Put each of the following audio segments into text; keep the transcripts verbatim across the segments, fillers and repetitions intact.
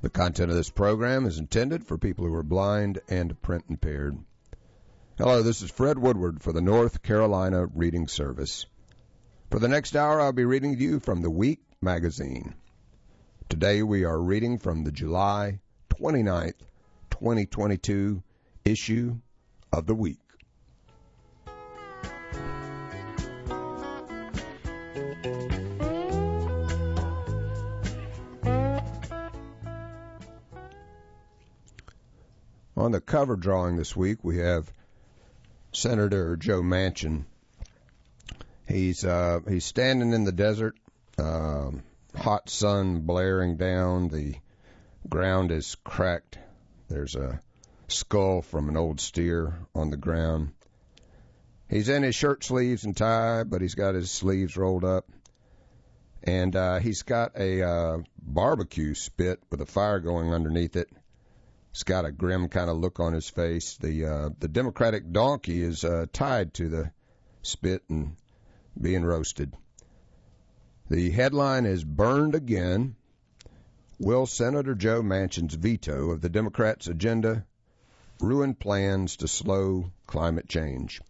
The content of this program is intended for people who are blind and print impaired. Hello, this is Fred Woodward for the North Carolina Reading Service. For the next hour, I'll be reading to you from the Week magazine. Today we are reading from the July twenty-ninth, twenty twenty-two issue of the Week. On the cover drawing this week, we have Senator Joe Manchin. He's uh, he's standing in the desert, uh, hot sun blaring down. The ground is cracked. There's a skull from an old steer on the ground. He's in his shirt sleeves and tie, but he's got his sleeves rolled up. And uh, he's got a uh, barbecue spit with a fire going underneath it. He's got a grim kind of look on his face. The uh, the Democratic donkey is uh, tied to the spit and being roasted. The headline is Burned Again. Will Senator Joe Manchin's veto of the Democrats' agenda ruin plans to slow climate change?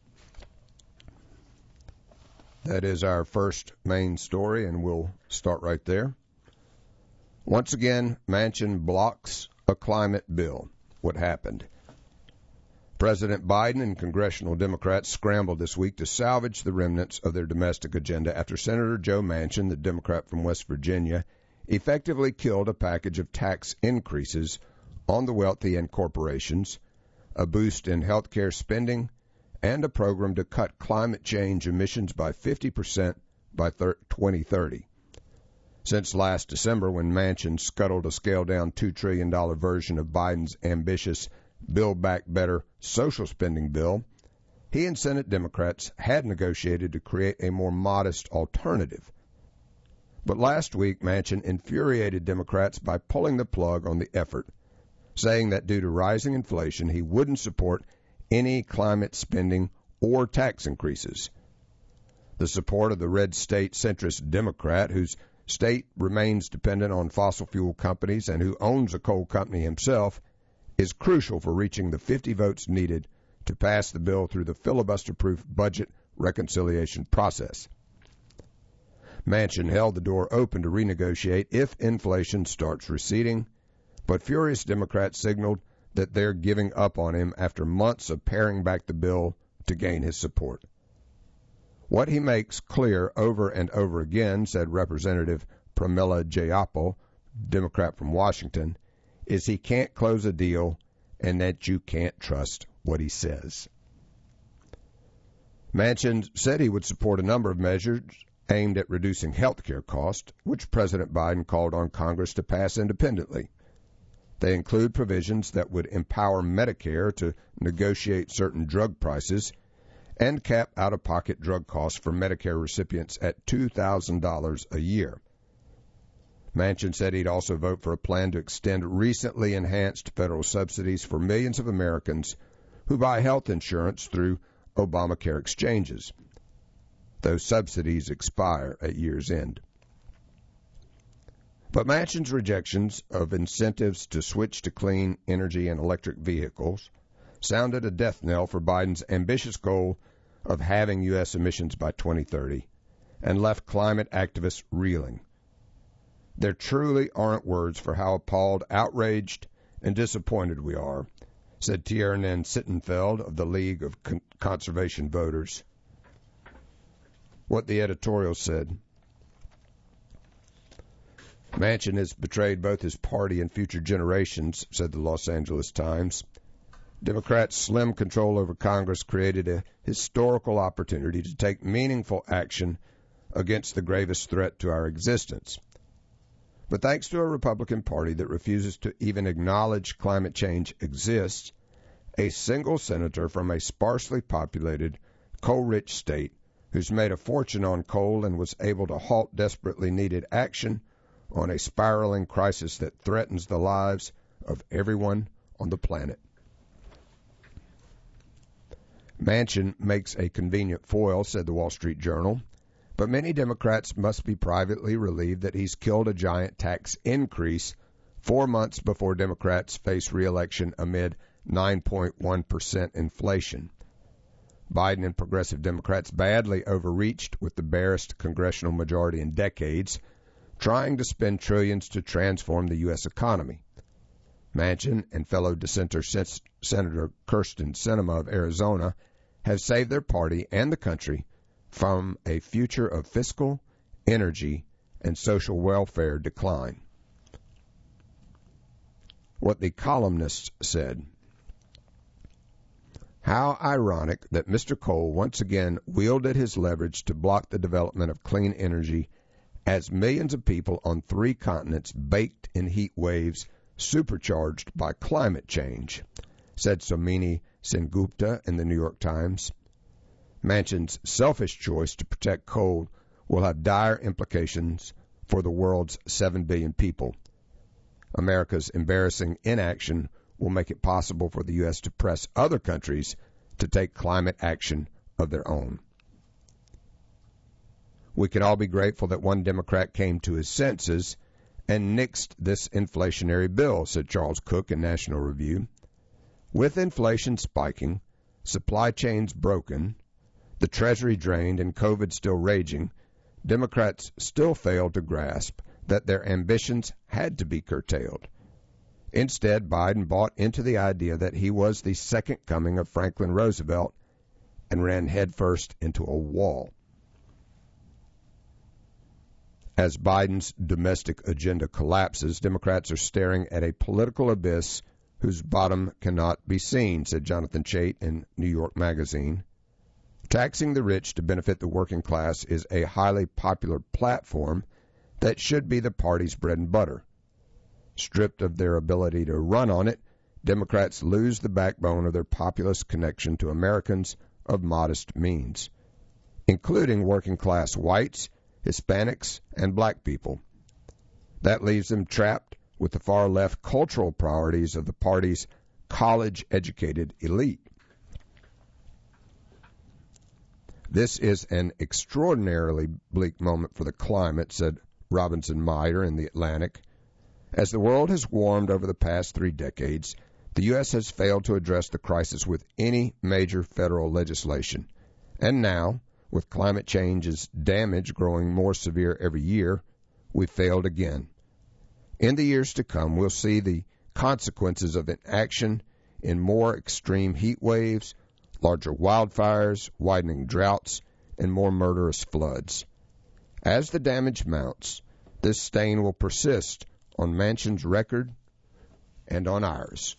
That is our first main story, and we'll start right there. Once again, Manchin blocks a climate bill. What happened? President Biden and congressional Democrats scrambled this week to salvage the remnants of their domestic agenda after Senator Joe Manchin, the Democrat from West Virginia, effectively killed a package of tax increases on the wealthy and corporations, a boost in health care spending, and a program to cut climate change emissions by fifty percent by twenty thirty. Since last December, when Manchin scuttled a scaled-down two trillion dollars version of Biden's ambitious Build Back Better social spending bill, he and Senate Democrats had negotiated to create a more modest alternative. But last week, Manchin infuriated Democrats by pulling the plug on the effort, saying that due to rising inflation, he wouldn't support any climate spending or tax increases. The support of the red state centrist Democrat, whose state remains dependent on fossil fuel companies and who owns a coal company himself, is crucial for reaching the fifty votes needed to pass the bill through the filibuster-proof budget reconciliation process. Manchin held the door open to renegotiate if inflation starts receding, but furious Democrats signaled that they're giving up on him after months of paring back the bill to gain his support. What he makes clear over and over again, said Representative Pramila Jayapal, Democrat from Washington, is he can't close a deal and that you can't trust what he says. Manchin said he would support a number of measures aimed at reducing health care costs, which President Biden called on Congress to pass independently. They include provisions that would empower Medicare to negotiate certain drug prices and cap out-of-pocket drug costs for Medicare recipients at two thousand dollars a year. Manchin said he'd also vote for a plan to extend recently enhanced federal subsidies for millions of Americans who buy health insurance through Obamacare exchanges. Those subsidies expire at year's end. But Manchin's rejections of incentives to switch to clean energy and electric vehicles sounded a death knell for Biden's ambitious goal of halving U S emissions by twenty thirty and left climate activists reeling. There truly aren't words for how appalled, outraged, and disappointed we are, said Tiernan Sittenfeld of the League of Con- Conservation Voters. What the editorial said. Manchin has betrayed both his party and future generations, said the Los Angeles Times. Democrats' slim control over Congress created a historical opportunity to take meaningful action against the gravest threat to our existence. But thanks to a Republican Party that refuses to even acknowledge climate change exists, a single senator from a sparsely populated, coal-rich state who's made a fortune on coal and was able to halt desperately needed action on a spiraling crisis that threatens the lives of everyone on the planet. Manchin makes a convenient foil, said the Wall Street Journal, but many Democrats must be privately relieved that he's killed a giant tax increase four months before Democrats face re-election amid nine point one percent inflation. Biden and progressive Democrats badly overreached with the barest congressional majority in decades, trying to spend trillions to transform the U S economy. Manchin and fellow dissenter Senator Kyrsten Sinema of Arizona have saved their party and the country from a future of fiscal, energy, and social welfare decline. What the columnists said. How ironic that Mister Cole once again wielded his leverage to block the development of clean energy as millions of people on three continents baked in heat waves supercharged by climate change, said Somini Sengupta in the New York Times. Manchin's selfish choice to protect coal will have dire implications for the world's seven billion people. America's embarrassing inaction will make it possible for the U S to press other countries to take climate action of their own. We can all be grateful that one Democrat came to his senses and nixed this inflationary bill, said Charles Cook in National Review. With inflation spiking, supply chains broken, the Treasury drained, and COVID still raging, Democrats still failed to grasp that their ambitions had to be curtailed. Instead, Biden bought into the idea that he was the second coming of Franklin Roosevelt and ran headfirst into a wall. As Biden's domestic agenda collapses, Democrats are staring at a political abyss whose bottom cannot be seen, said Jonathan Chait in New York Magazine. Taxing the rich to benefit the working class is a highly popular platform that should be the party's bread and butter. Stripped of their ability to run on it, Democrats lose the backbone of their populist connection to Americans of modest means, including working-class whites, Hispanics, and black people. That leaves them trapped with the far-left cultural priorities of the party's college-educated elite. This is an extraordinarily bleak moment for the climate, said Robinson Meyer in The Atlantic. As the world has warmed over the past three decades, the U S has failed to address the crisis with any major federal legislation. And now, with climate change's damage growing more severe every year, we failed again. In the years to come, we'll see the consequences of inaction in more extreme heat waves, larger wildfires, widening droughts, and more murderous floods. As the damage mounts, this stain will persist on Manchin's record and on ours.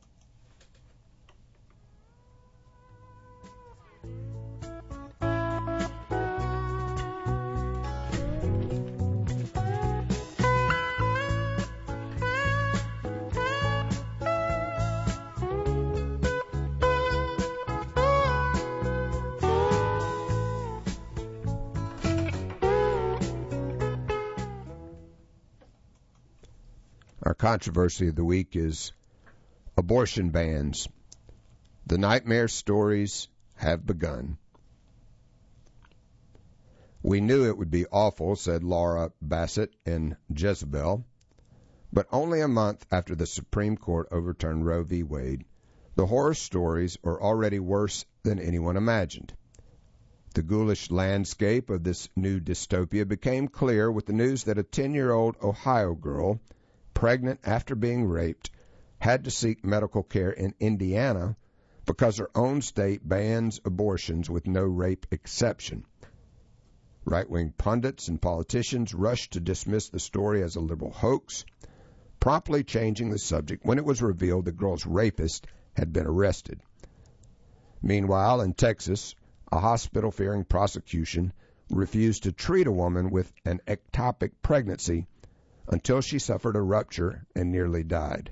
Our controversy of the week is abortion bans. The nightmare stories have begun. We knew it would be awful, said Laura Bassett in Jezebel. But only a month after the Supreme Court overturned Roe v. Wade, the horror stories are already worse than anyone imagined. The ghoulish landscape of this new dystopia became clear with the news that a ten-year-old Ohio girl, pregnant after being raped, had to seek medical care in Indiana because her own state bans abortions with no rape exception. Right-wing pundits and politicians rushed to dismiss the story as a liberal hoax, promptly changing the subject when it was revealed the girl's rapist had been arrested. Meanwhile, in Texas, a hospital fearing prosecution refused to treat a woman with an ectopic pregnancy until she suffered a rupture and nearly died.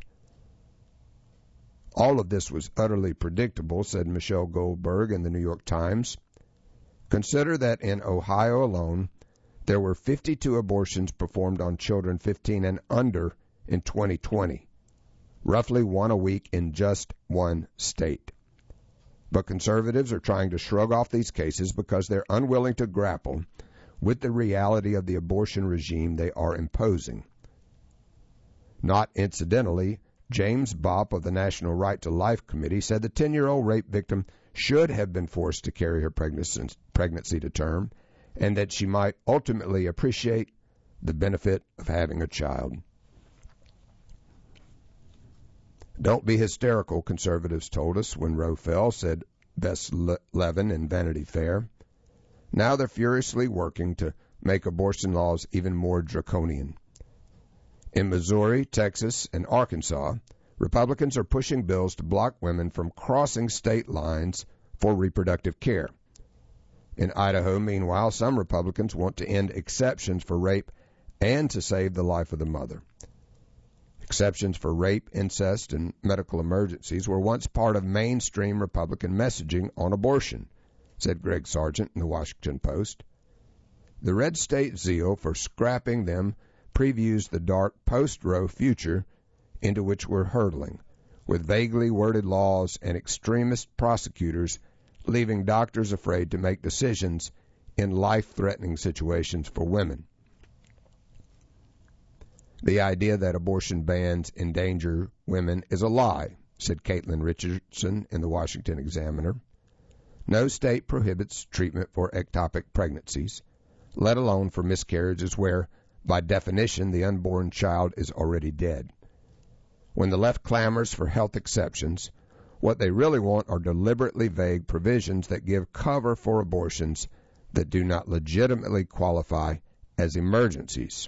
All of this was utterly predictable, said Michelle Goldberg in the New York Times. Consider that in Ohio alone, there were fifty-two abortions performed on children fifteen and under in twenty twenty, roughly one a week in just one state. But conservatives are trying to shrug off these cases because they're unwilling to grapple with the reality of the abortion regime they are imposing. Not incidentally, James Bopp of the National Right to Life Committee said the ten-year-old rape victim should have been forced to carry her pregnancy to term, and that she might ultimately appreciate the benefit of having a child. Don't be hysterical, conservatives told us when Roe fell, said Bess Levin in Vanity Fair. Now they're furiously working to make abortion laws even more draconian. In Missouri, Texas, and Arkansas, Republicans are pushing bills to block women from crossing state lines for reproductive care. In Idaho, meanwhile, some Republicans want to end exceptions for rape and to save the life of the mother. Exceptions for rape, incest, and medical emergencies were once part of mainstream Republican messaging on abortion, said Greg Sargent in the Washington Post. The red state zeal for scrapping them previews the dark post-Roe future into which we're hurtling, with vaguely worded laws and extremist prosecutors leaving doctors afraid to make decisions in life-threatening situations for women. The idea that abortion bans endanger women is a lie, said Caitlin Richardson in the Washington Examiner. No state prohibits treatment for ectopic pregnancies, let alone for miscarriages where, by definition, the unborn child is already dead. When the left clamors for health exceptions, what they really want are deliberately vague provisions that give cover for abortions that do not legitimately qualify as emergencies.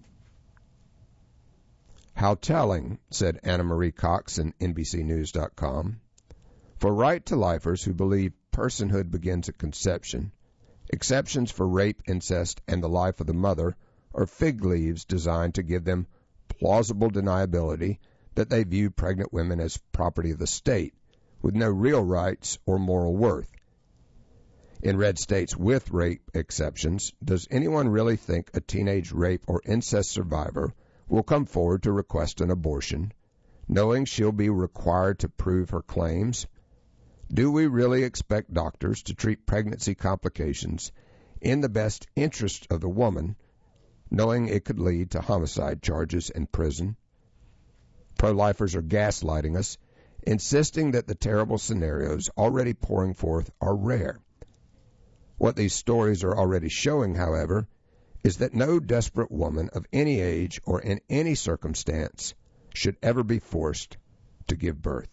How telling, said Anna Marie Cox in N B C News dot com. For right-to-lifers who believe personhood begins at conception, exceptions for rape, incest, and the life of the mother are fig leaves designed to give them plausible deniability that they view pregnant women as property of the state, with no real rights or moral worth. In red states with rape exceptions, does anyone really think a teenage rape or incest survivor will come forward to request an abortion, knowing she'll be required to prove her claims? Do we really expect doctors to treat pregnancy complications in the best interest of the woman, knowing it could lead to homicide charges and prison? Pro-lifers are gaslighting us, insisting that the terrible scenarios already pouring forth are rare. What these stories are already showing, however, is that no desperate woman of any age or in any circumstance should ever be forced to give birth.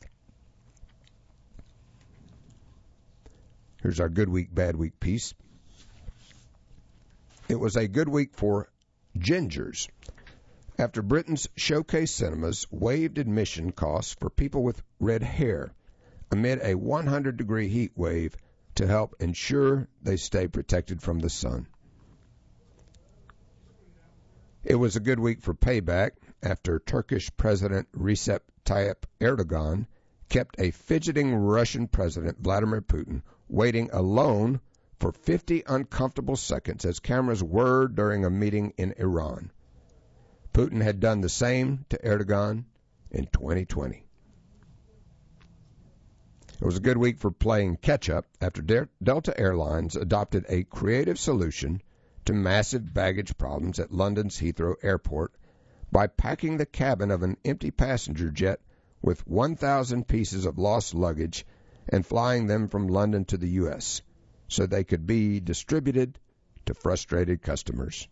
Here's our good week, bad week piece. It was a good week for gingers. After Britain's Showcase Cinemas waived admission costs for people with red hair amid a one hundred degree heat wave to help ensure they stay protected from the sun. It was a good week for payback after Turkish President Recep Tayyip Erdogan kept a fidgeting Russian President Vladimir Putin waiting alone for fifty uncomfortable seconds as cameras whirred during a meeting in Iran. Putin had done the same to Erdogan in twenty twenty. It was a good week for playing catch-up after De- Delta Airlines adopted a creative solution to massive baggage problems at London's Heathrow Airport by packing the cabin of an empty passenger jet with one thousand pieces of lost luggage and flying them from London to the U S so they could be distributed to frustrated customers.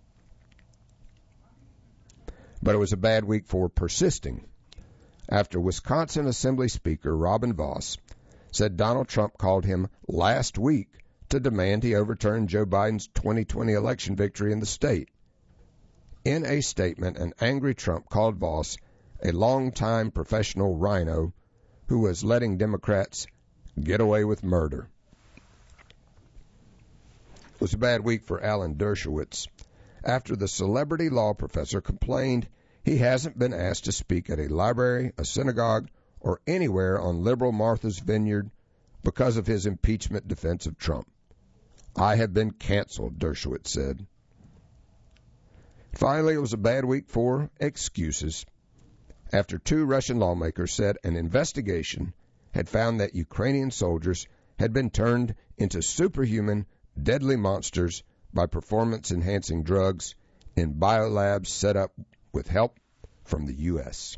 But it was a bad week for persisting after Wisconsin Assembly Speaker Robin Vos said Donald Trump called him last week to demand he overturn Joe Biden's twenty twenty election victory in the state. In a statement, an angry Trump called Vos a longtime professional rhino who was letting Democrats get away with murder. It was a bad week for Alan Dershowitz after the celebrity law professor complained he hasn't been asked to speak at a library, a synagogue, or anywhere on liberal Martha's Vineyard because of his impeachment defense of Trump. I have been canceled, Dershowitz said. Finally, it was a bad week for excuses after two Russian lawmakers said an investigation had found that Ukrainian soldiers had been turned into superhuman, deadly monsters by performance-enhancing drugs in biolabs set up with help from the U S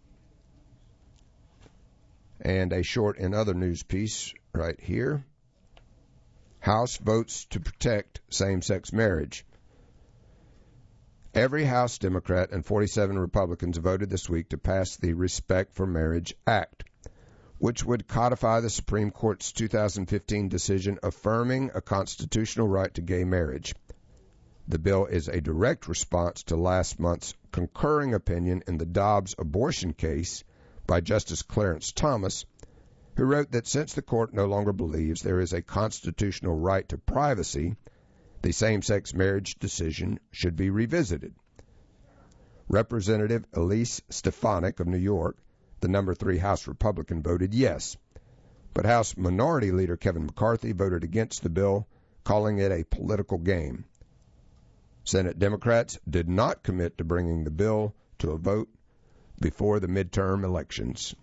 And a short and other news piece right here. House votes to protect same-sex marriage. Every House Democrat and forty-seven Republicans voted this week to pass the Respect for Marriage Act, which would codify the Supreme Court's two thousand fifteen decision affirming a constitutional right to gay marriage. The bill is a direct response to last month's concurring opinion in the Dobbs abortion case by Justice Clarence Thomas, who wrote that since the court no longer believes there is a constitutional right to privacy, the same-sex marriage decision should be revisited. Representative Elise Stefanik of New York, the number three House Republican, voted yes, but House Minority Leader Kevin McCarthy voted against the bill, calling it a political game. Senate Democrats did not commit to bringing the bill to a vote before the midterm elections.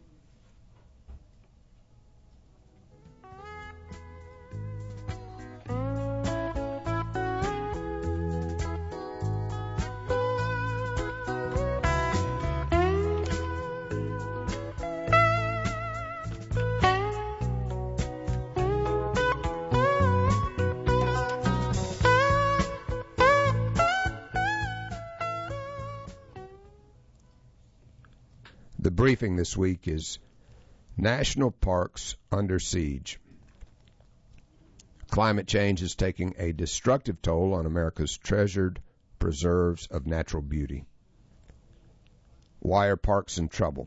The briefing this week is National Parks Under Siege. Climate change is taking a destructive toll on America's treasured preserves of natural beauty. Why are parks in trouble?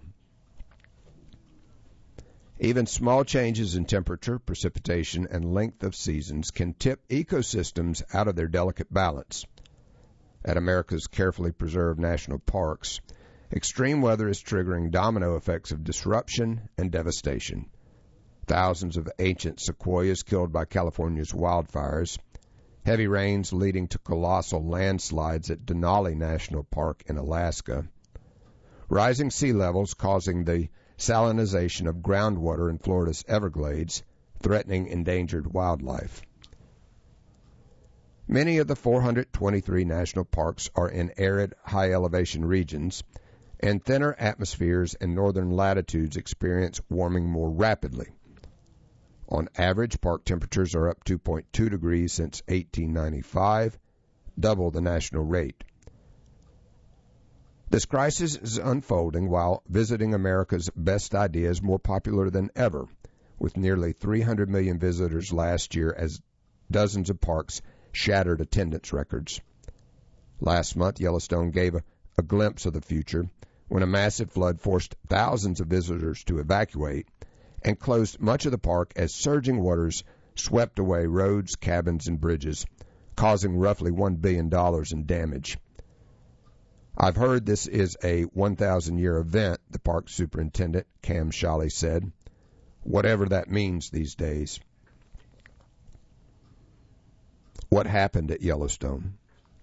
Even small changes in temperature, precipitation, and length of seasons can tip ecosystems out of their delicate balance. At America's carefully preserved national parks, extreme weather is triggering domino effects of disruption and devastation. Thousands of ancient sequoias killed by California's wildfires, heavy rains leading to colossal landslides at Denali National Park in Alaska, rising sea levels causing the salinization of groundwater in Florida's Everglades, threatening endangered wildlife. Many of the four hundred twenty-three national parks are in arid, high-elevation regions, and thinner atmospheres in northern latitudes experience warming more rapidly. On average, park temperatures are up two point two degrees since eighteen ninety-five, double the national rate. This crisis is unfolding while visiting America's best idea is more popular than ever, with nearly three hundred million visitors last year as dozens of parks shattered attendance records. Last month, Yellowstone gave a, a glimpse of the future when a massive flood forced thousands of visitors to evacuate and closed much of the park as surging waters swept away roads, cabins, and bridges, causing roughly one billion dollars in damage. I've heard this is a one thousand year event, the park superintendent, Cam Shawley, said, whatever that means these days. What happened at Yellowstone?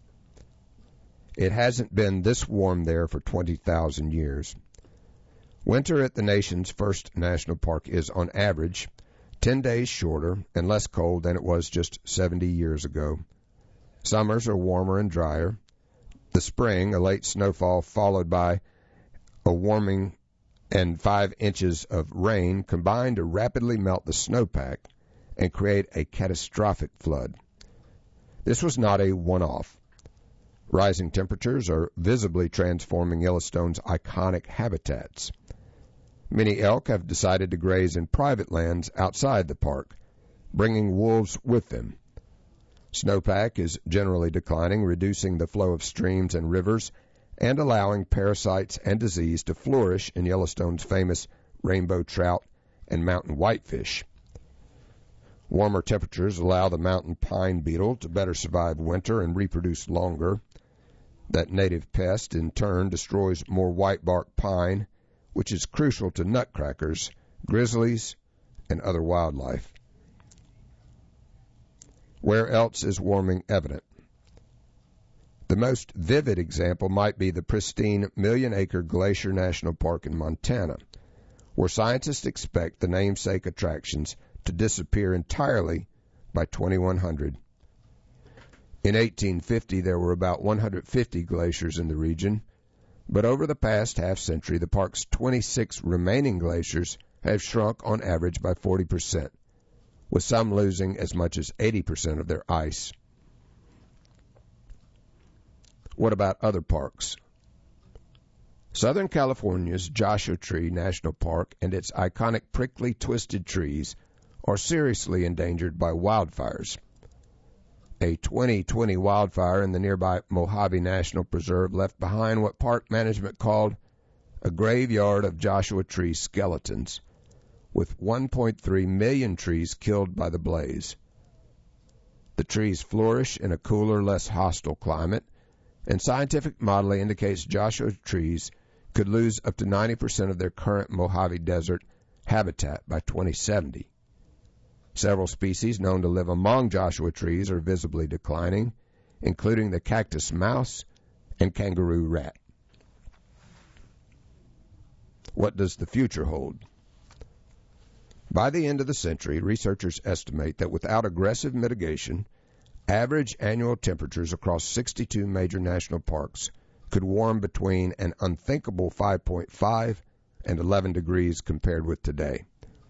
It hasn't been this warm there for twenty thousand years. Winter at the nation's first national park is, on average, ten days shorter and less cold than it was just seventy years ago. Summers are warmer and drier. The spring, a late snowfall followed by a warming and five inches of rain, combine to rapidly melt the snowpack and create a catastrophic flood. This was not a one-off. Rising temperatures are visibly transforming Yellowstone's iconic habitats. Many elk have decided to graze in private lands outside the park, bringing wolves with them. Snowpack is generally declining, reducing the flow of streams and rivers and allowing parasites and disease to flourish in Yellowstone's famous rainbow trout and mountain whitefish. Warmer temperatures allow the mountain pine beetle to better survive winter and reproduce longer. That native pest, in turn, destroys more whitebark pine, which is crucial to nutcrackers, grizzlies, and other wildlife. Where else is warming evident? The most vivid example might be the pristine million-acre Glacier National Park in Montana, where scientists expect the namesake attractions to disappear entirely by twenty-one hundred. In eighteen fifty, there were about one hundred fifty glaciers in the region. But over the past half-century, the park's twenty-six remaining glaciers have shrunk on average by forty percent, with some losing as much as eighty percent of their ice. What about other parks? Southern California's Joshua Tree National Park and its iconic prickly twisted trees are seriously endangered by wildfires. A twenty twenty wildfire in the nearby Mojave National Preserve left behind what park management called a graveyard of Joshua Tree skeletons, with one point three million trees killed by the blaze. The trees flourish in a cooler, less hostile climate, and scientific modeling indicates Joshua trees could lose up to ninety percent of their current Mojave Desert habitat by twenty seventy. Several species known to live among Joshua trees are visibly declining, including the cactus mouse and kangaroo rat. What does the future hold? By the end of the century, researchers estimate that without aggressive mitigation, average annual temperatures across sixty-two major national parks could warm between an unthinkable five point five and eleven degrees compared with today.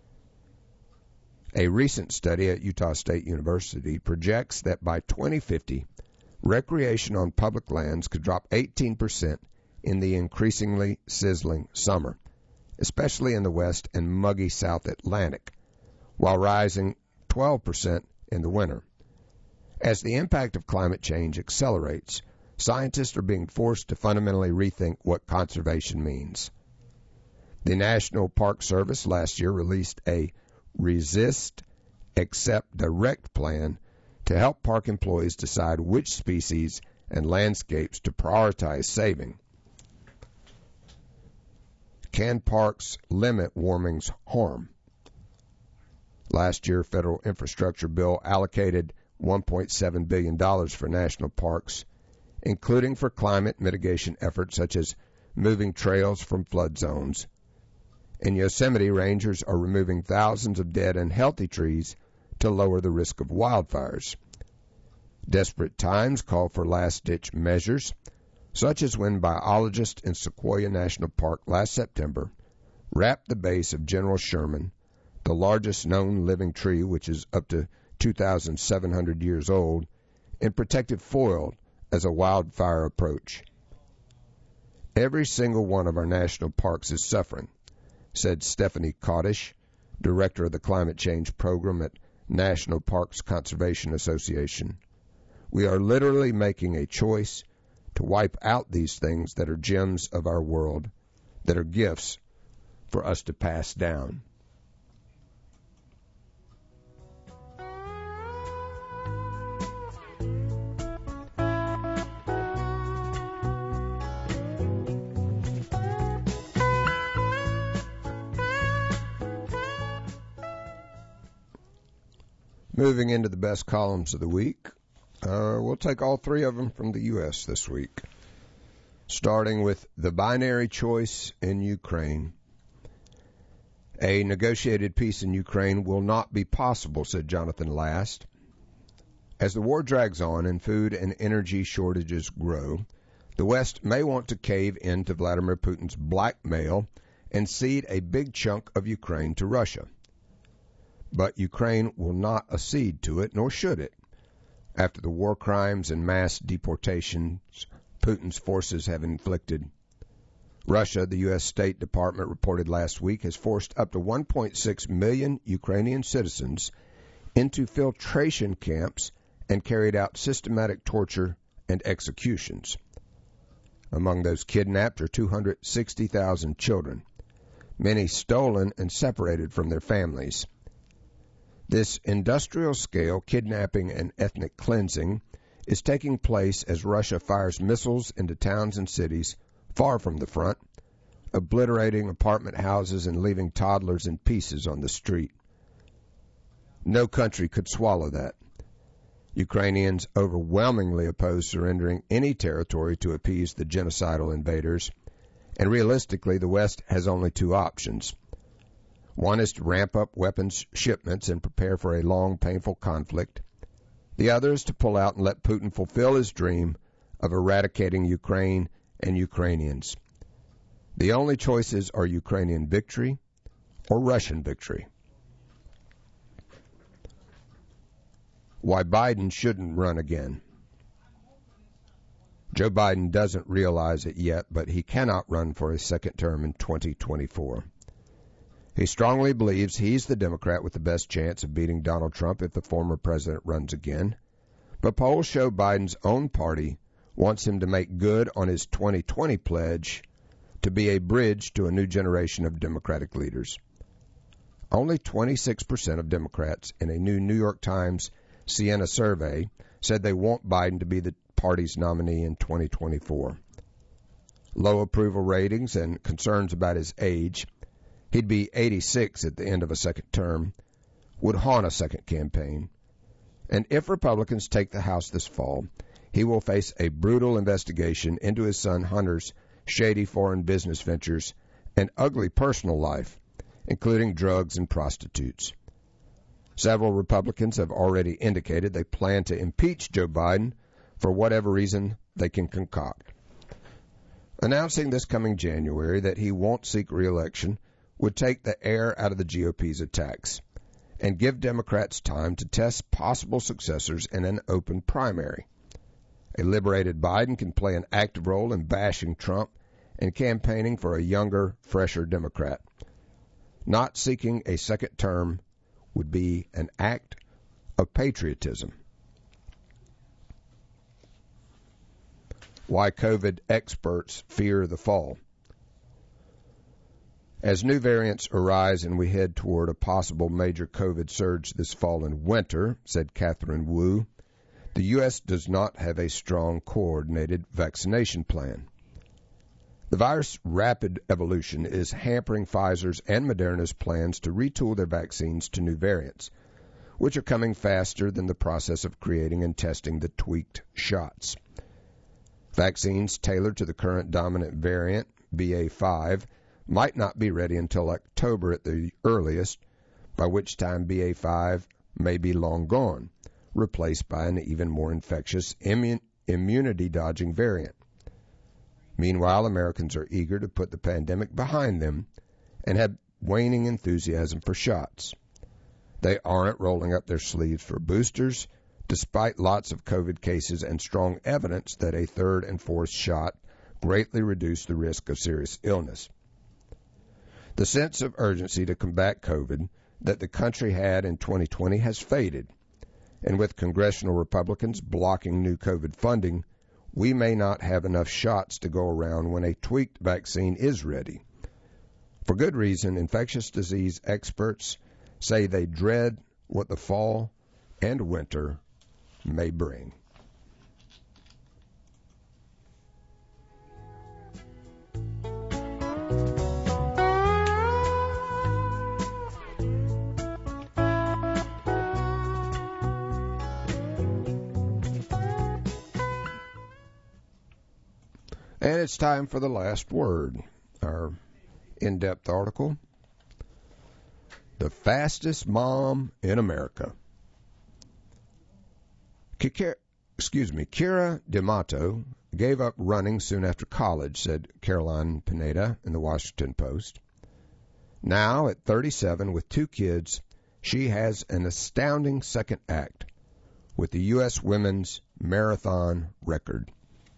A recent study at Utah State University projects that by twenty fifty, recreation on public lands could drop eighteen percent in the increasingly sizzling summer, especially in the west and muggy South Atlantic, while rising twelve percent in the winter. As the impact of climate change accelerates, scientists are being forced to fundamentally rethink what conservation means. The National Park Service last year released a Resist, Accept, Direct plan to help park employees decide which species and landscapes to prioritize saving. Can parks limit warming's harm? Last year, federal infrastructure bill allocated one point seven billion dollars for national parks, including for climate mitigation efforts such as moving trails from flood zones. In Yosemite, rangers are removing thousands of dead and healthy trees to lower the risk of wildfires. Desperate times call for last-ditch measures, such as when biologists in Sequoia National Park last September wrapped the base of General Sherman, the largest known living tree, which is up to two thousand seven hundred years old, in protective foil as a wildfire approach. Every single one of our national parks is suffering, said Stephanie Cottish, director of the Climate Change Program at National Parks Conservation Association. We are literally making a choice to wipe out these things that are gems of our world, that are gifts for us to pass down. Moving into the best columns of the week, uh, we'll take all three of them from the U S this week, starting with the binary choice in Ukraine. A negotiated peace in Ukraine will not be possible, said Jonathan Last. As the war drags on and food and energy shortages grow, the West may want to cave into Vladimir Putin's blackmail and cede a big chunk of Ukraine to Russia. But Ukraine will not accede to it, nor should it, after the war crimes and mass deportations Putin's forces have inflicted. Russia, the U S State Department reported last week, has forced up to one point six million Ukrainian citizens into filtration camps and carried out systematic torture and executions. Among those kidnapped are two hundred sixty thousand children, many stolen and separated from their families. This industrial-scale kidnapping and ethnic cleansing is taking place as Russia fires missiles into towns and cities far from the front, obliterating apartment houses and leaving toddlers in pieces on the street. No country could swallow that. Ukrainians overwhelmingly oppose surrendering any territory to appease the genocidal invaders, and realistically, the West has only two options. One is to ramp up weapons shipments and prepare for a long, painful conflict. The other is to pull out and let Putin fulfill his dream of eradicating Ukraine and Ukrainians. The only choices are Ukrainian victory or Russian victory. Why Biden shouldn't run again. Joe Biden doesn't realize it yet, but he cannot run for a second term in twenty twenty-four. He strongly believes he's the Democrat with the best chance of beating Donald Trump if the former president runs again. But polls show Biden's own party wants him to make good on his twenty twenty pledge to be a bridge to a new generation of Democratic leaders. Only twenty-six percent of Democrats in a new New York Times Siena survey said they want Biden to be the party's nominee in twenty twenty-four. Low approval ratings and concerns about his age, he'd be eighty-six at the end of a second term, would haunt a second campaign. And if Republicans take the House this fall, he will face a brutal investigation into his son Hunter's shady foreign business ventures and ugly personal life, including drugs and prostitutes. Several Republicans have already indicated they plan to impeach Joe Biden for whatever reason they can concoct. Announcing this coming January that he won't seek re-election would take the air out of the G O P's attacks and give Democrats time to test possible successors in an open primary. A liberated Biden can play an active role in bashing Trump and campaigning for a younger, fresher Democrat. Not seeking a second term would be an act of patriotism. Why COVID experts fear the fall. As new variants arise and we head toward a possible major COVID surge this fall and winter, said Catherine Wu, the U S does not have a strong, coordinated vaccination plan. The virus' rapid evolution is hampering Pfizer's and Moderna's plans to retool their vaccines to new variants, which are coming faster than the process of creating and testing the tweaked shots. Vaccines tailored to the current dominant variant, B A five, might not be ready until October at the earliest, by which time B A five may be long gone, replaced by an even more infectious immun- immunity-dodging variant. Meanwhile, Americans are eager to put the pandemic behind them and have waning enthusiasm for shots. They aren't rolling up their sleeves for boosters, despite lots of COVID cases and strong evidence that a third and fourth shot greatly reduce the risk of serious illness. The sense of urgency to combat COVID that the country had in twenty twenty has faded, and with congressional Republicans blocking new COVID funding, we may not have enough shots to go around when a tweaked vaccine is ready. For good reason, infectious disease experts say they dread what the fall and winter may bring. And it's time for the last word, our in-depth article. The fastest mom in America. Kira, excuse me, Kira D'Amato gave up running soon after college, said Caroline Pineda in the Washington Post. Now, at thirty-seven, with two kids, she has an astounding second act with the U S women's marathon record.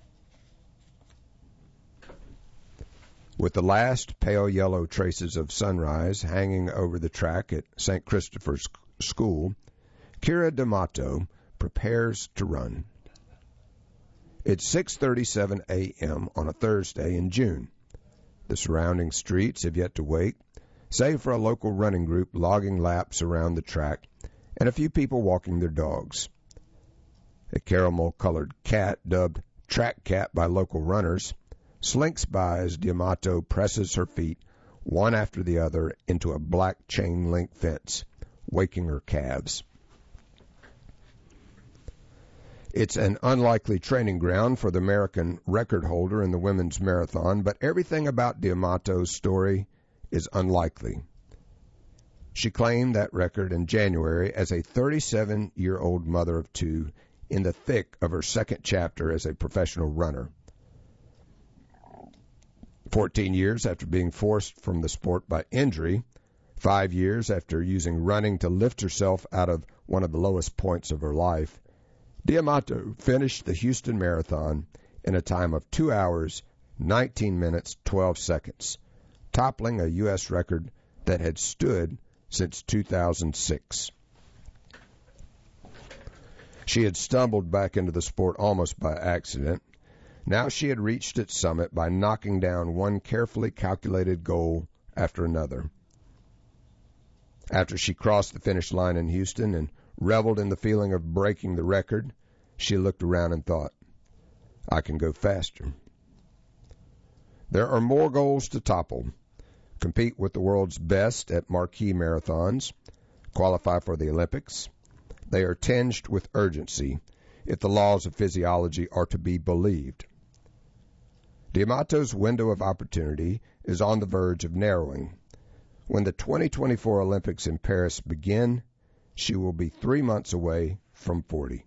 With the last pale yellow traces of sunrise hanging over the track at Saint Christopher's School, Kira D'Amato prepares to run. It's six thirty-seven a.m. on a Thursday in June. The surrounding streets have yet to wake, save for a local running group logging laps around the track and a few people walking their dogs. A caramel-colored cat, dubbed Track Cat by local runners, slinks by as D'Amato presses her feet, one after the other, into a black chain-link fence, waking her calves. It's an unlikely training ground for the American record holder in the women's marathon, but everything about D'Amato's story is unlikely. She claimed that record in January as a thirty-seven-year-old mother of two in the thick of her second chapter as a professional runner. fourteen years after being forced from the sport by injury, five years after using running to lift herself out of one of the lowest points of her life, D'Amato finished the Houston Marathon in a time of two hours, nineteen minutes, twelve seconds, toppling a U S record that had stood since two thousand six. She had stumbled back into the sport almost by accident. Now she had reached its summit by knocking down one carefully calculated goal after another. After she crossed the finish line in Houston and reveled in the feeling of breaking the record, she looked around and thought, I can go faster. There are more goals to topple. Compete with the world's best at marquee marathons, qualify for the Olympics. They are tinged with urgency if the laws of physiology are to be believed. D'Amato's window of opportunity is on the verge of narrowing. When the twenty twenty-four Olympics in Paris begin, she will be three months away from forty.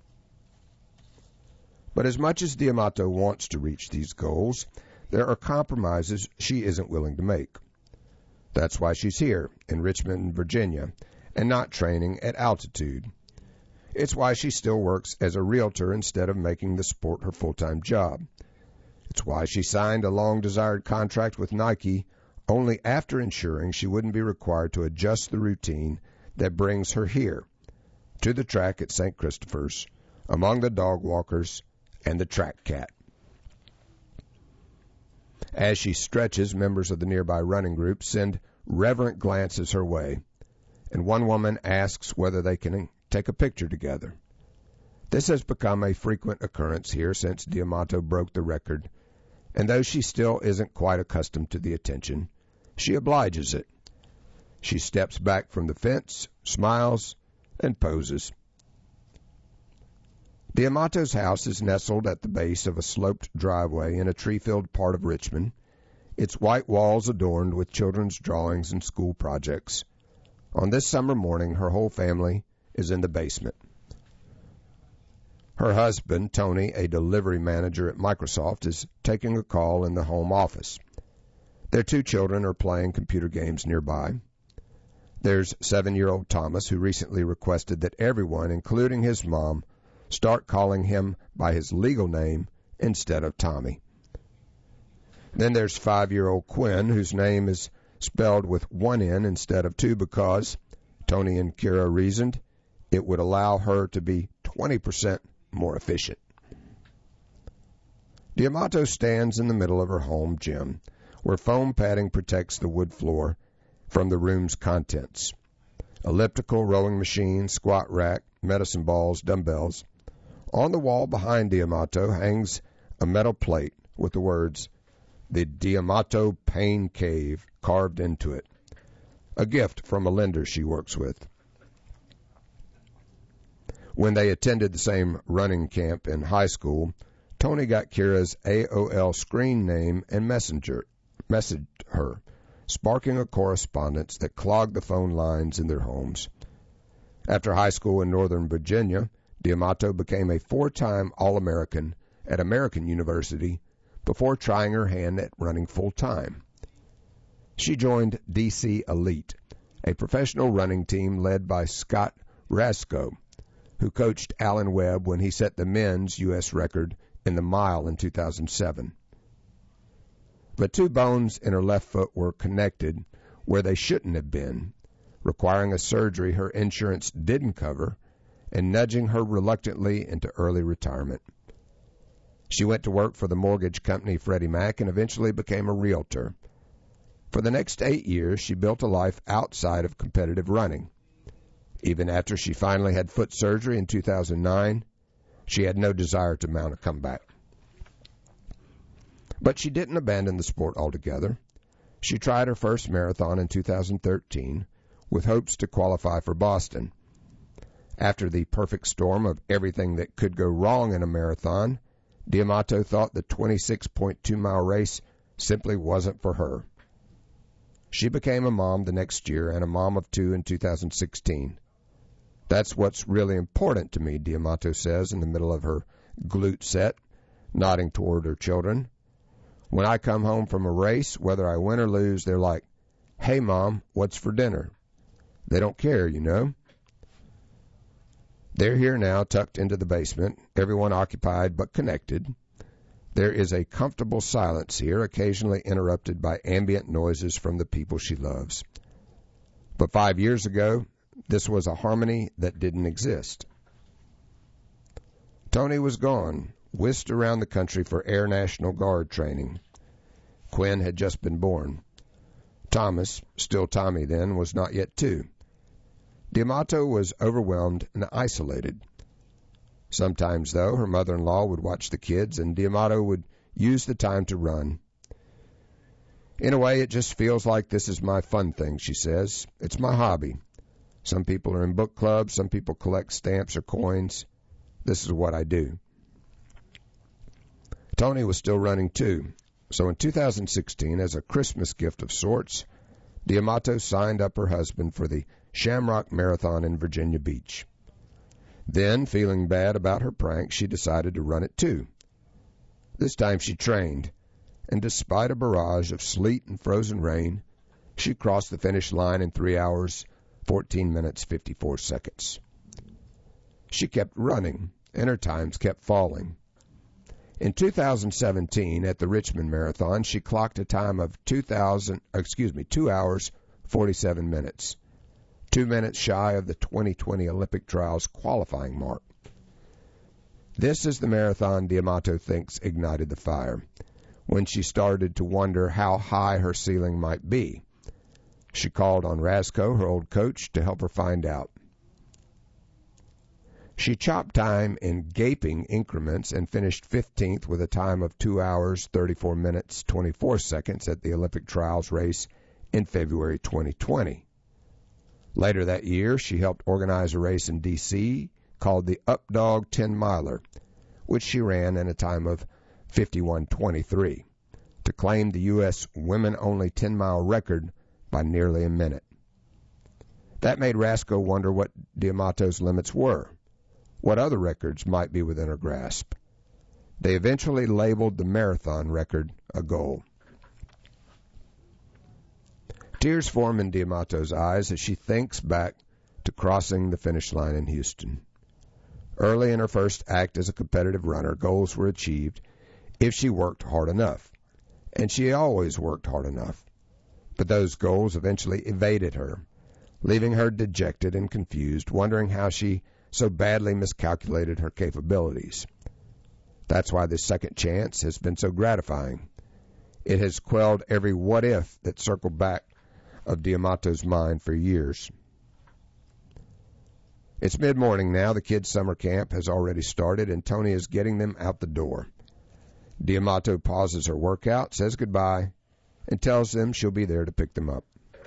But as much as D'Amato wants to reach these goals, there are compromises she isn't willing to make. That's why she's here in Richmond, Virginia, and not training at altitude. It's why she still works as a realtor instead of making the sport her full-time job. It's why she signed a long-desired contract with Nike only after ensuring she wouldn't be required to adjust the routine that brings her here, to the track at Saint Christopher's, among the dog walkers and the track cat. As she stretches, members of the nearby running group send reverent glances her way, and one woman asks whether they can take a picture together. This has become a frequent occurrence here since D'Amato broke the record, and though she still isn't quite accustomed to the attention, she obliges it. She steps back from the fence, smiles, and poses. D'Amato's house is nestled at the base of a sloped driveway in a tree-filled part of Richmond, its white walls adorned with children's drawings and school projects. On this summer morning, her whole family is in the basement. Her husband, Tony, a delivery manager at Microsoft, is taking a call in the home office. Their two children are playing computer games nearby. There's seven-year-old Thomas, who recently requested that everyone, including his mom, start calling him by his legal name instead of Tommy. Then there's five-year-old Quinn, whose name is spelled with one N instead of two because, Tony and Kira reasoned, it would allow her to be twenty percent more efficient. D'Amato stands in the middle of her home gym, where foam padding protects the wood floor from the room's contents. Elliptical, rowing machine, squat rack, medicine balls, dumbbells. On the wall behind D'Amato hangs a metal plate with the words, "The D'Amato Pain Cave," carved into it, a gift from a lender she works with. When they attended the same running camp in high school, Tony got Kira's A O L screen name and messenger, messaged her, sparking a correspondence that clogged the phone lines in their homes. After high school in Northern Virginia, D'Amato became a four-time All-American at American University before trying her hand at running full-time. She joined D C Elite, a professional running team led by Scott Rasko, who coached Alan Webb when he set the men's U S record in the mile in two thousand seven. But two bones in her left foot were connected where they shouldn't have been, requiring a surgery her insurance didn't cover and nudging her reluctantly into early retirement. She went to work for the mortgage company Freddie Mac and eventually became a realtor. For the next eight years, she built a life outside of competitive running. Even after she finally had foot surgery in two thousand nine, she had no desire to mount a comeback. But she didn't abandon the sport altogether. She tried her first marathon in two thousand thirteen with hopes to qualify for Boston. After the perfect storm of everything that could go wrong in a marathon, D'Amato thought the twenty-six point two mile race simply wasn't for her. She became a mom the next year and a mom of two in two thousand sixteen. That's what's really important to me, D'Amato says in the middle of her glute set, nodding toward her children. When I come home from a race, whether I win or lose, they're like, "Hey, Mom, what's for dinner?" They don't care, you know. They're here now, tucked into the basement, everyone occupied but connected. There is a comfortable silence here, occasionally interrupted by ambient noises from the people she loves. But five years ago, this was a harmony that didn't exist. Tony was gone, whisked around the country for Air National Guard training. Quinn had just been born. Thomas, still Tommy then, was not yet two. D'Amato was overwhelmed and isolated. Sometimes, though, her mother-in-law would watch the kids, and D'Amato would use the time to run. In a way, it just feels like this is my fun thing, she says. It's my hobby. Some people are in book clubs, some people collect stamps or coins. This is what I do. Tony was still running, too. So in two thousand sixteen, as a Christmas gift of sorts, D'Amato signed up her husband for the Shamrock Marathon in Virginia Beach. Then, feeling bad about her prank, she decided to run it too. This time she trained, and despite a barrage of sleet and frozen rain, she crossed the finish line in three hours, fourteen minutes, fifty-four seconds. She kept running, and her times kept falling. In two thousand seventeen, at the Richmond Marathon, she clocked a time of two thousand, excuse me, two hours, forty-seven minutes. Two minutes shy of the twenty twenty Olympic trials qualifying mark. This is the marathon D'Amato thinks ignited the fire, when she started to wonder how high her ceiling might be. She called on Rasko, her old coach, to help her find out. She chopped time in gaping increments and finished fifteenth with a time of two hours, thirty-four minutes, twenty-four seconds at the Olympic trials race in February twenty twenty. Later that year, she helped organize a race in D C called the Updog ten-Miler, which she ran in a time of fifty-one twenty-three, to claim the U S women-only ten-mile record by nearly a minute. That made Rasko wonder what D'Amato's limits were, what other records might be within her grasp. They eventually labeled the marathon record a goal. Tears form in D'Amato's eyes as she thinks back to crossing the finish line in Houston. Early in her first act as a competitive runner, goals were achieved if she worked hard enough. And she always worked hard enough. But those goals eventually evaded her, leaving her dejected and confused, wondering how she so badly miscalculated her capabilities. That's why this second chance has been so gratifying. It has quelled every what-if that circled back of D'Amato's mind for years. It's mid-morning now. The kids' summer camp has already started, and Tony is getting them out the door. D'Amato pauses her workout, says goodbye, and tells them she'll be there to pick them up.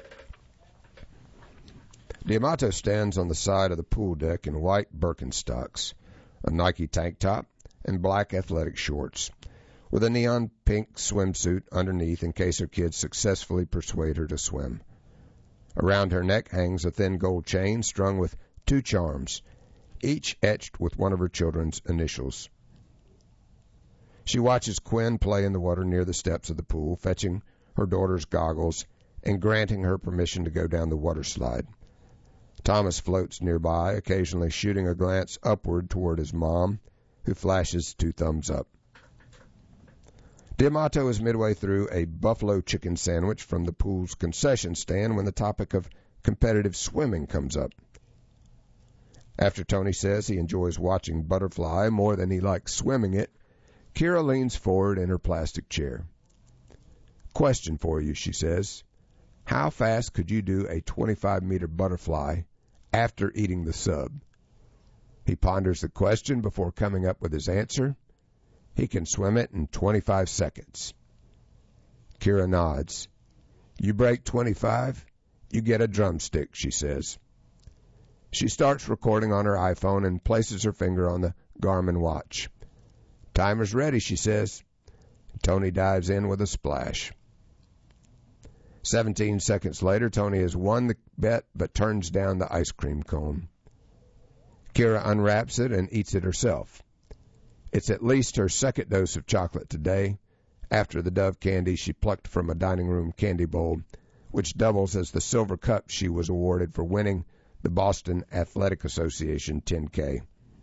D'Amato stands on the side of the pool deck in white Birkenstocks, a Nike tank top, and black athletic shorts, with a neon pink swimsuit underneath in case her kids successfully persuade her to swim. Around her neck hangs a thin gold chain strung with two charms, each etched with one of her children's initials. She watches Quinn play in the water near the steps of the pool, fetching her daughter's goggles and granting her permission to go down the water slide. Thomas floats nearby, occasionally shooting a glance upward toward his mom, who flashes two thumbs up. D'Amato is midway through a buffalo chicken sandwich from the pool's concession stand when the topic of competitive swimming comes up. After Tony says he enjoys watching butterfly more than he likes swimming it, Kira leans forward in her plastic chair. Question for you, she says. How fast could you do a twenty-five meter butterfly after eating the sub? He ponders the question before coming up with his answer. He can swim it in twenty-five seconds. Kira nods. You break twenty-five, you get a drumstick, she says. She starts recording on her iPhone and places her finger on the Garmin watch. Timer's ready, she says. Tony dives in with a splash. Seventeen seconds later, Tony has won the bet but turns down the ice cream cone. Kira unwraps it and eats it herself. It's at least her second dose of chocolate today, after the Dove candy she plucked from a dining room candy bowl, which doubles as the silver cup she was awarded for winning the Boston Athletic Association ten K.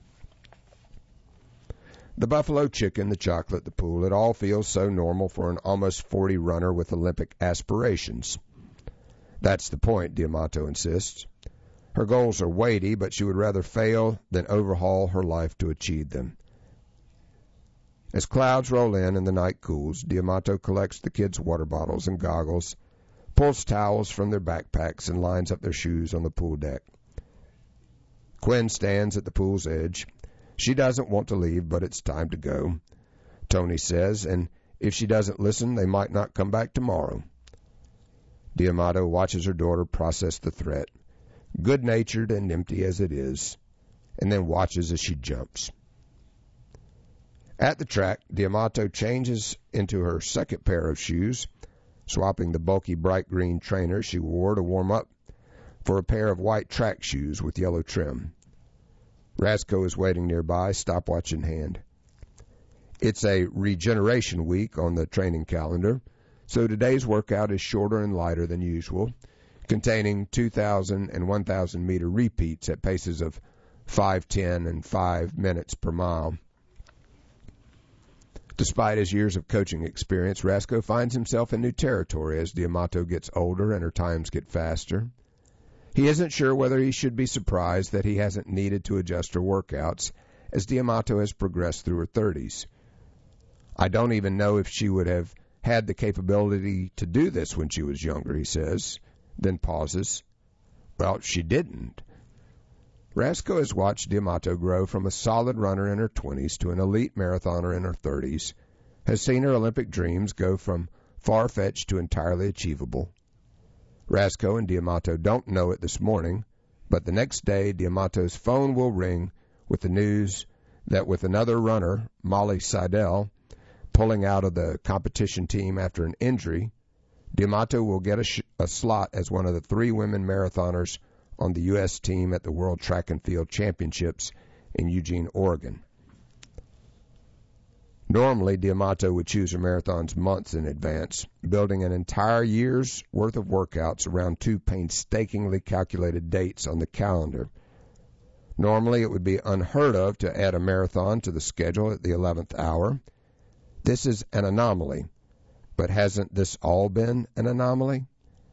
The buffalo chicken, the chocolate, the pool, it all feels so normal for an almost forty runner with Olympic aspirations. That's the point, D'Amato insists. Her goals are weighty, but she would rather fail than overhaul her life to achieve them. As clouds roll in and the night cools, D'Amato collects the kids' water bottles and goggles, pulls towels from their backpacks, and lines up their shoes on the pool deck. Quinn stands at the pool's edge. She doesn't want to leave, but it's time to go, Tony says, and if she doesn't listen, they might not come back tomorrow. D'Amato watches her daughter process the threat, good-natured and empty as it is, and then watches as she jumps. At the track, D'Amato changes into her second pair of shoes, swapping the bulky bright green trainers she wore to warm up for a pair of white track shoes with yellow trim. Rasko is waiting nearby, stopwatch in hand. It's a regeneration week on the training calendar, so today's workout is shorter and lighter than usual, containing two thousand and one thousand meter repeats at paces of five, ten, and five minutes per mile. Despite his years of coaching experience, Rasko finds himself in new territory as D'Amato gets older and her times get faster. He isn't sure whether he should be surprised that he hasn't needed to adjust her workouts as D'Amato has progressed through her thirties. I don't even know if she would have had the capability to do this when she was younger, he says, then pauses. Well, she didn't. Rasko has watched D'Amato grow from a solid runner in her twenties to an elite marathoner in her thirties, has seen her Olympic dreams go from far-fetched to entirely achievable. Rasko and D'Amato don't know it this morning, but the next day D'Amato's phone will ring with the news that with another runner, Molly Seidel, pulling out of the competition team after an injury, D'Amato will get a, sh- a slot as one of the three women marathoners on the U S team at the World Track and Field Championships in Eugene, Oregon. Normally, D'Amato would choose her marathons months in advance, building an entire year's worth of workouts around two painstakingly calculated dates on the calendar. Normally, it would be unheard of to add a marathon to the schedule at the eleventh hour. This is an anomaly, but hasn't this all been an anomaly?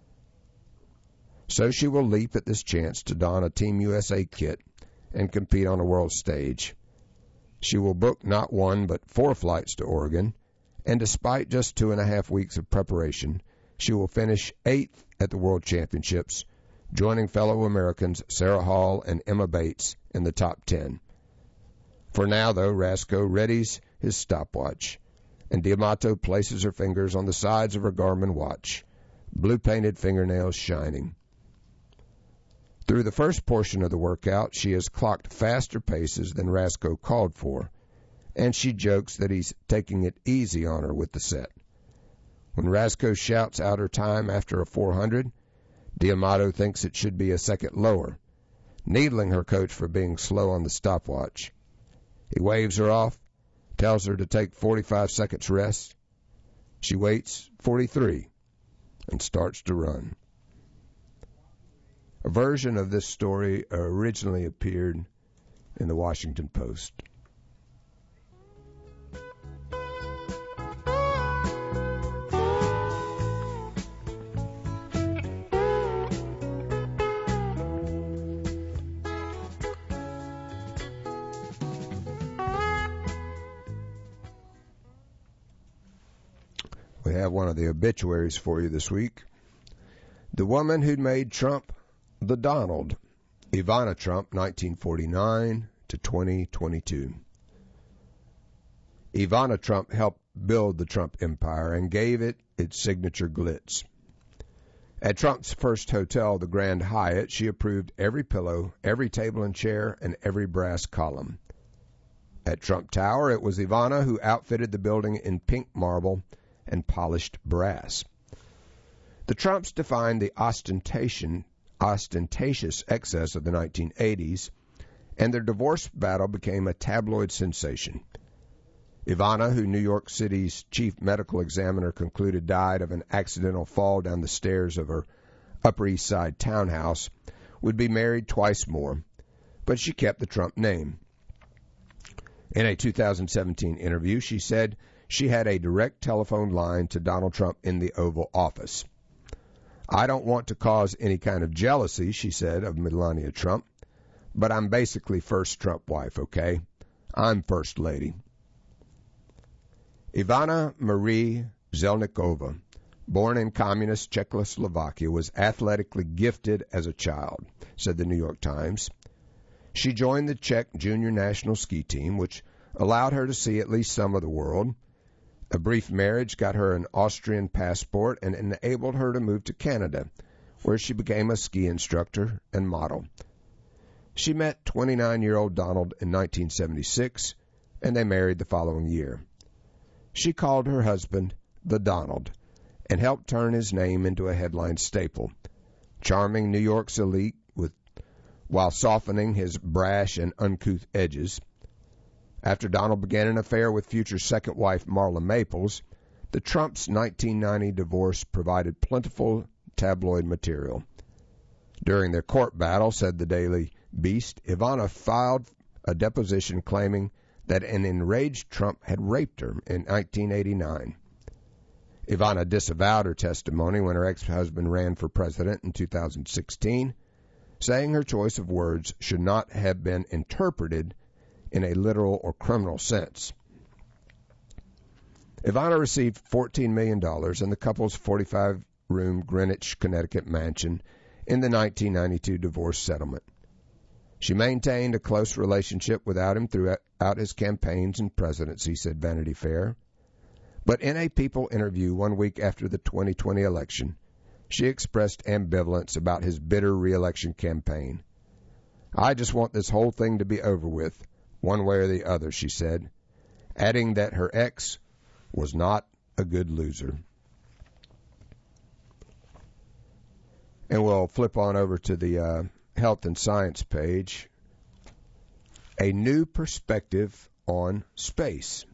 So she will leap at this chance to don a Team U S A kit and compete on a world stage. She will book not one but four flights to Oregon, and despite just two and a half weeks of preparation, she will finish eighth at the World Championships, joining fellow Americans Sarah Hall and Emma Bates in the top ten. For now, though, Rasko readies his stopwatch, and D'Amato places her fingers on the sides of her Garmin watch, blue-painted fingernails shining. Through the first portion of the workout, she has clocked faster paces than Rasko called for, and she jokes that he's taking it easy on her with the set. When Rasko shouts out her time after a four hundred, D'Amato thinks it should be a second lower, needling her coach for being slow on the stopwatch. He waves her off, tells her to take forty-five seconds rest. She waits forty-three and starts to run. A version of this story originally appeared in the Washington Post. We have one of the obituaries for you this week. The woman who'd made Trump the Donald, Ivana Trump, nineteen forty-nine to twenty twenty-two. Ivana Trump helped build the Trump empire and gave it its signature glitz. At Trump's first hotel, the Grand Hyatt, she approved every pillow, every table and chair, and every brass column. At Trump Tower, it was Ivana who outfitted the building in pink marble and polished brass. The Trumps defined the ostentation ostentatious excess of the nineteen eighties, and their divorce battle became a tabloid sensation. Ivana, who New York City's chief medical examiner concluded died of an accidental fall down the stairs of her Upper East Side townhouse, would be married twice more, but she kept the Trump name. In a two thousand seventeen interview, she said she had a direct telephone line to Donald Trump in the Oval Office. "I don't want to cause any kind of jealousy," she said of Melania Trump, "but I'm basically first Trump wife, okay? I'm first lady." Ivana Marie Zelnikova, born in communist Czechoslovakia, was athletically gifted as a child, said the New York Times. She joined the Czech junior national ski team, which allowed her to see at least some of the world. A brief marriage got her an Austrian passport and enabled her to move to Canada, where she became a ski instructor and model. She met twenty-nine-year-old Donald in nineteen seventy-six, and they married the following year. She called her husband the Donald and helped turn his name into a headline staple, charming New York's elite with, while softening his brash and uncouth edges. After Donald began an affair with future second wife Marla Maples, the Trumps' nineteen ninety divorce provided plentiful tabloid material. During their court battle, said the Daily Beast, Ivana filed a deposition claiming that an enraged Trump had raped her in nineteen eighty-nine. Ivana disavowed her testimony when her ex-husband ran for president in two thousand sixteen, saying her choice of words should not have been interpreted in a literal or criminal sense. Ivana received fourteen million dollars in the couple's forty-five room Greenwich, Connecticut mansion in the nineteen ninety-two divorce settlement. She maintained a close relationship without him throughout his campaigns and presidency, said Vanity Fair. But in a People interview one week after the twenty twenty election, she expressed ambivalence about his bitter re-election campaign. "I just want this whole thing to be over with, one way or the other," she said, adding that her ex was not a good loser. And we'll flip on over to the uh, health and science page. A new perspective on space.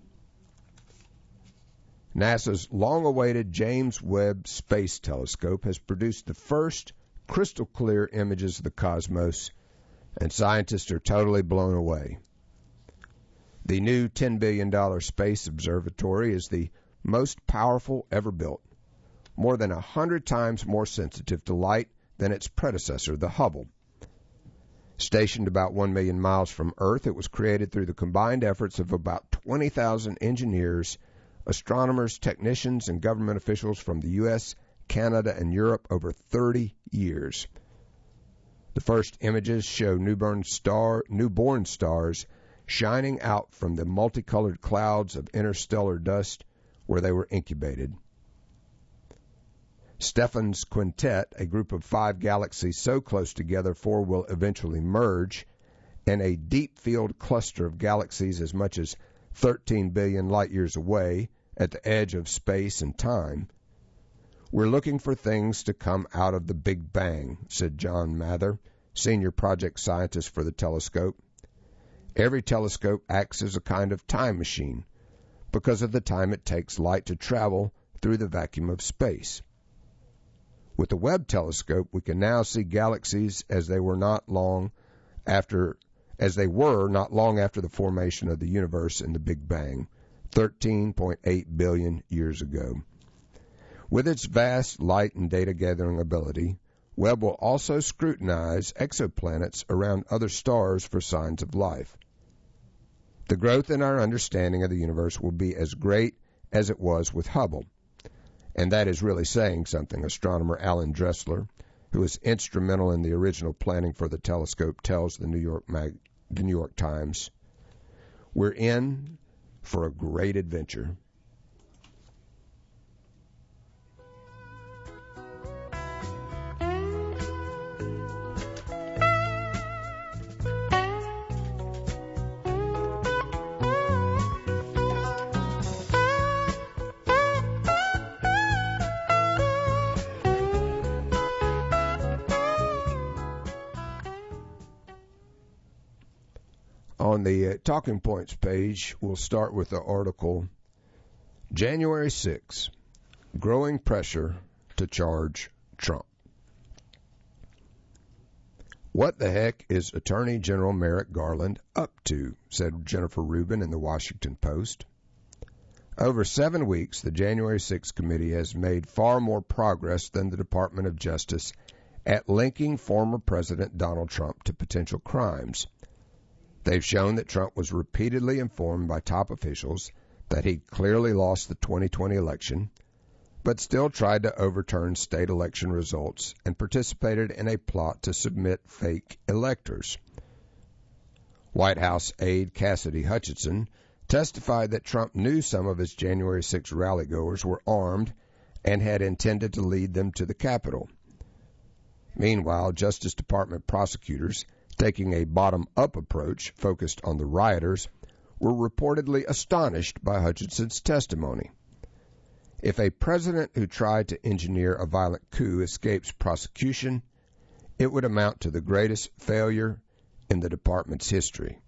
NASA's long-awaited James Webb Space Telescope has produced the first crystal-clear images of the cosmos, and scientists are totally blown away. The new ten billion dollars space observatory is the most powerful ever built, more than a hundred times more sensitive to light than its predecessor, the Hubble. Stationed about one million miles from Earth, it was created through the combined efforts of about twenty thousand engineers, astronomers, technicians, and government officials from the U S, Canada, and Europe over thirty years. The first images show newborn, star, newborn stars shining out from the multicolored clouds of interstellar dust where they were incubated. Stephan's Quintet, a group of five galaxies so close together four will eventually merge, and a deep field cluster of galaxies as much as thirteen billion light-years away at the edge of space and time. "We're looking for things to come out of the Big Bang," said John Mather, senior project scientist for the telescope. "Every telescope acts as a kind of time machine because of the time it takes light to travel through the vacuum of space. With the Webb telescope, we can now see galaxies as they were not long after as they were not long after the formation of the universe in the Big Bang, thirteen point eight billion years ago. With its vast light and data gathering ability, Webb will also scrutinize exoplanets around other stars for signs of life. The growth in our understanding of the universe will be as great as it was with Hubble. And that is really saying something. Astronomer Alan Dressler, who was instrumental in the original planning for the telescope, tells the New York Mag- the New York Times, "We're in for a great adventure." On the uh, Talking Points page, we'll start with the article, January sixth, Growing Pressure to Charge Trump. What the heck is Attorney General Merrick Garland up to, said Jennifer Rubin in the Washington Post. Over seven weeks, the January sixth committee has made far more progress than the Department of Justice at linking former President Donald Trump to potential crimes. They've shown that Trump was repeatedly informed by top officials that he'd clearly lost the twenty twenty election, but still tried to overturn state election results and participated in a plot to submit fake electors. White House aide Cassidy Hutchinson testified that Trump knew some of his January sixth rallygoers were armed and had intended to lead them to the Capitol. Meanwhile, Justice Department prosecutors, taking a bottom-up approach focused on the rioters, were reportedly astonished by Hutchinson's testimony. If a president who tried to engineer a violent coup escapes prosecution, it would amount to the greatest failure in the department's history.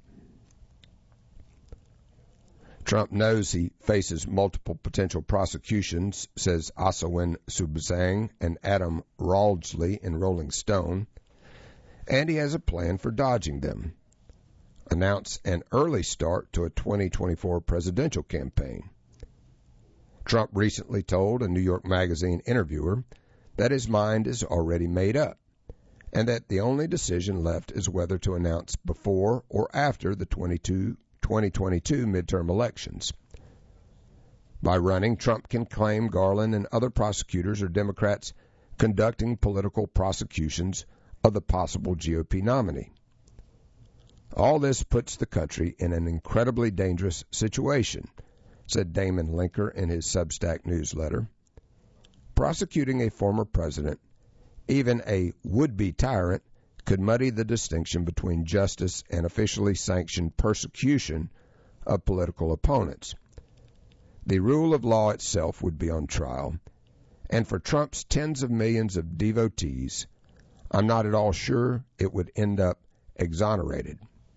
Trump knows he faces multiple potential prosecutions, says Asawin Suebsaeng and Adam Rawlsley in Rolling Stone, and he has a plan for dodging them. Announce an early start to a twenty twenty-four presidential campaign. Trump recently told a New York Magazine interviewer that his mind is already made up, and that the only decision left is whether to announce before or after the twenty twenty-two midterm elections. By running, Trump can claim Garland and other prosecutors are Democrats conducting political prosecutions of the possible G O P nominee. All this puts the country in an incredibly dangerous situation, said Damon Linker in his Substack newsletter. Prosecuting a former president, even a would-be tyrant, could muddy the distinction between justice and officially sanctioned persecution of political opponents. The rule of law itself would be on trial, and for Trump's tens of millions of devotees, I'm not at all sure it would end up exonerated.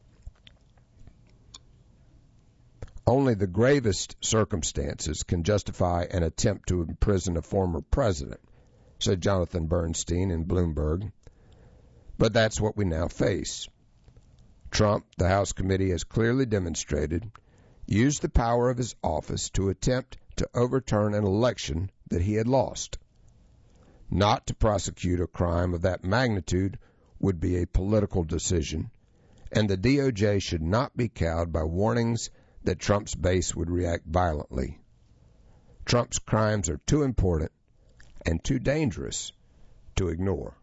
Only the gravest circumstances can justify an attempt to imprison a former president, said Jonathan Bernstein in Bloomberg. But that's what we now face. Trump, the House committee has clearly demonstrated, used the power of his office to attempt to overturn an election that he had lost. Not to prosecute a crime of that magnitude would be a political decision, and the D O J should not be cowed by warnings that Trump's base would react violently. Trump's crimes are too important and too dangerous to ignore.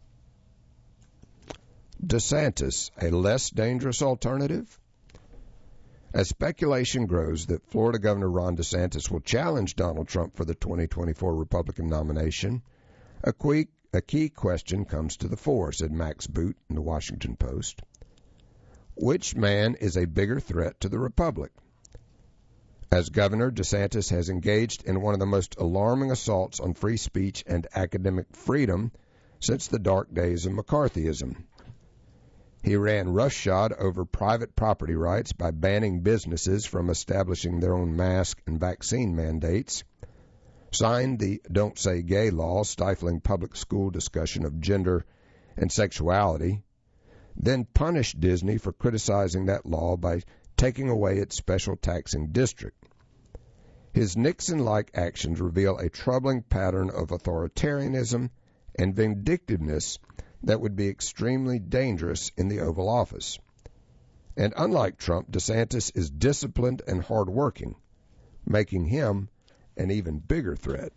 DeSantis, a less dangerous alternative? As speculation grows that Florida Governor Ron DeSantis will challenge Donald Trump for the twenty twenty-four Republican nomination, a, quick, a key question comes to the fore, said Max Boot in the Washington Post. Which man is a bigger threat to the Republic? As governor, DeSantis has engaged in one of the most alarming assaults on free speech and academic freedom since the dark days of McCarthyism. He ran roughshod over private property rights by banning businesses from establishing their own mask and vaccine mandates, signed the Don't Say Gay law stifling public school discussion of gender and sexuality, then punished Disney for criticizing that law by taking away its special taxing district. His Nixon-like actions reveal a troubling pattern of authoritarianism and vindictiveness that would be extremely dangerous in the Oval Office. And unlike Trump, DeSantis is disciplined and hardworking, making him an even bigger threat.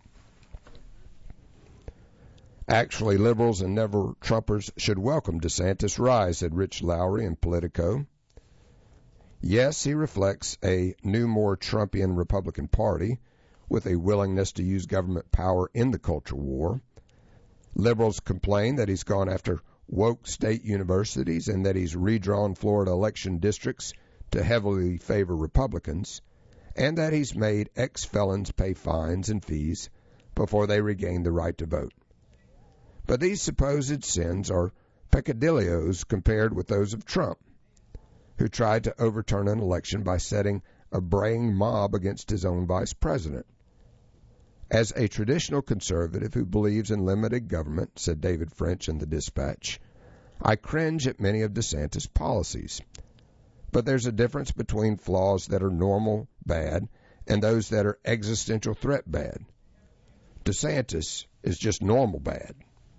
Actually, liberals and never-Trumpers should welcome DeSantis' rise, said Rich Lowry in Politico. Yes, he reflects a new, more Trumpian Republican Party with a willingness to use government power in the culture war. Liberals complain that he's gone after woke state universities and that he's redrawn Florida election districts to heavily favor Republicans, and that he's made ex-felons pay fines and fees before they regain the right to vote. But these supposed sins are peccadilloes compared with those of Trump, who tried to overturn an election by setting a braying mob against his own vice president. As a traditional conservative who believes in limited government, said David French in the Dispatch, I cringe at many of DeSantis' policies. But there's a difference between flaws that are normal bad and those that are existential threat bad. DeSantis is just normal bad.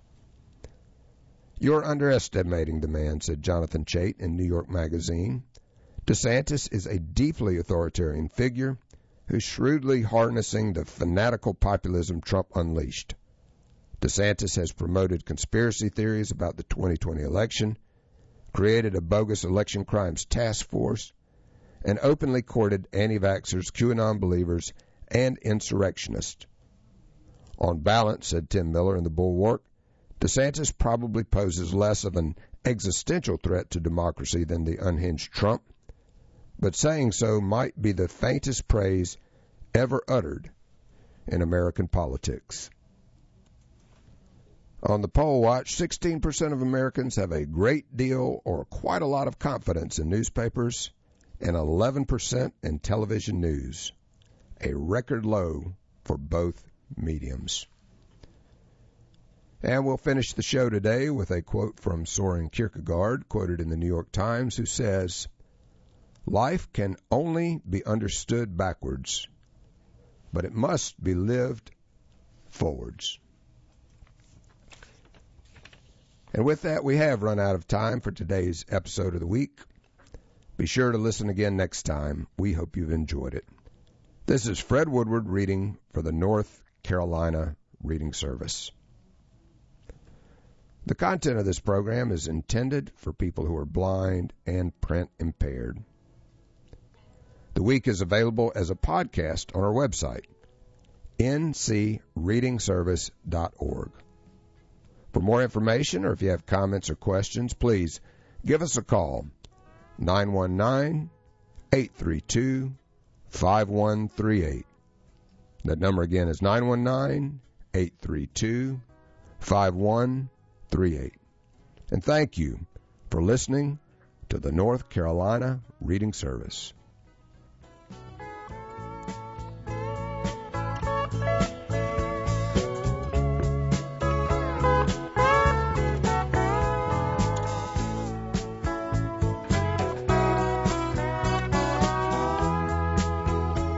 You're underestimating the man, said Jonathan Chait in New York Magazine. DeSantis is a deeply authoritarian figure who's shrewdly harnessing the fanatical populism Trump unleashed. DeSantis has promoted conspiracy theories about the twenty twenty election, created a bogus election crimes task force, and openly courted anti-vaxxers, QAnon believers, and insurrectionists. On balance, said Tim Miller in the Bulwark, DeSantis probably poses less of an existential threat to democracy than the unhinged Trump, but saying so might be the faintest praise ever uttered in American politics. On the poll watch, sixteen percent of Americans have a great deal or quite a lot of confidence in newspapers, and eleven percent in television news, a record low for both mediums. And we'll finish the show today with a quote from Soren Kierkegaard, quoted in the New York Times, who says, life can only be understood backwards, but it must be lived forwards. And with that, we have run out of time for today's episode of the week. Be sure to listen again next time. We hope you've enjoyed it. This is Fred Woodward reading for the North Carolina Reading Service. The content of this program is intended for people who are blind and print impaired. The week is available as a podcast on our website, n c reading service dot org. For more information, or if you have comments or questions, please give us a call, nine one nine, eight three two, five one three eight. That number again is nine one nine, eight three two, five one three eight. And thank you for listening to the North Carolina Reading Service.